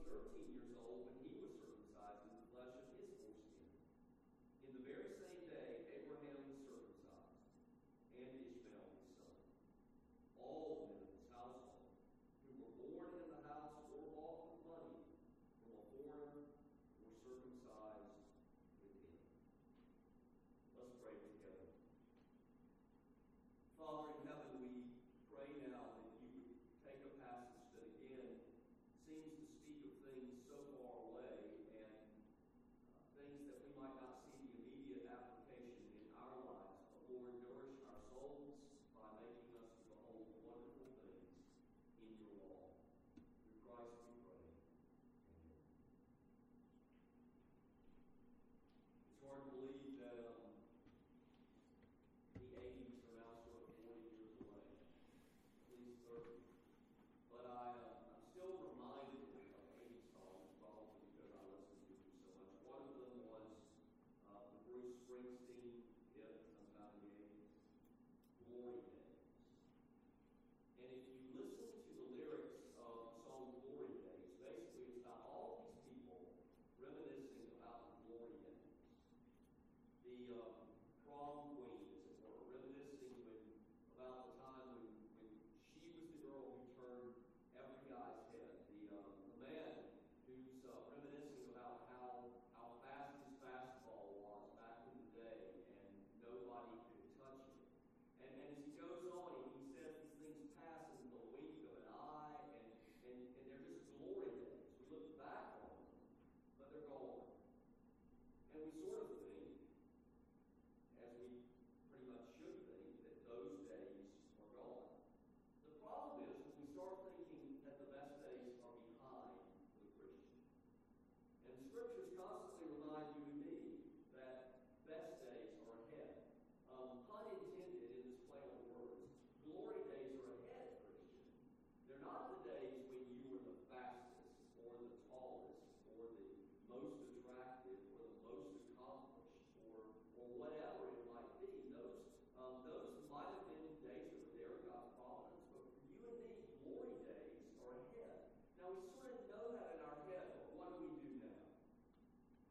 13 years old when he was circumcised in the flesh of his foreskin. In the very same day, Abraham was circumcised, and Ishmael his son. All men of his household, who were born in the house or bought with money from a foreigner, were circumcised with him. Let's pray together. Father in heaven, we pray now that you would take a passage that again seems to speak of things so far away and things that we might not see the immediate application in our lives. But Lord, nourish our souls by making us to behold wonderful things in your law. Through Christ we pray. Amen. It's hard to believe that the 80s are now sort of 40 years away, at least 30. But I'm still reminded of 80 songs, probably because I listen to them so much. One of them was the Bruce Springsteen hit sometime in the 80s, Glory Days. And if you listen to the lyrics of the song Glory Days, basically it's about all these people reminiscing about the glory days. The prom queen, as it were, reminiscing about the time when she was the girl who turned every guy's head. The man who's reminiscing about how fast his fastball was back in the day and nobody could touch it. And as he goes on, he says these things pass in the wink of an eye, and they're just glory days. We look back on them, but they're gone. And we sort of think, as we pretty much should think, that those days are gone. The problem is when we start thinking that the best days are behind the Christian. And the Scriptures constantly remind you and me that best days are ahead. Pun intended in this play on words. Glory days are ahead, Christian. They're not the days when you were the fastest or the tallest or the most attractive or the most accomplished or whatever it might be. Those might have been days that were there in God's providence, but for you and me, glory days are ahead. Now, we sort of know that in our head, but what do we do now?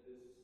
this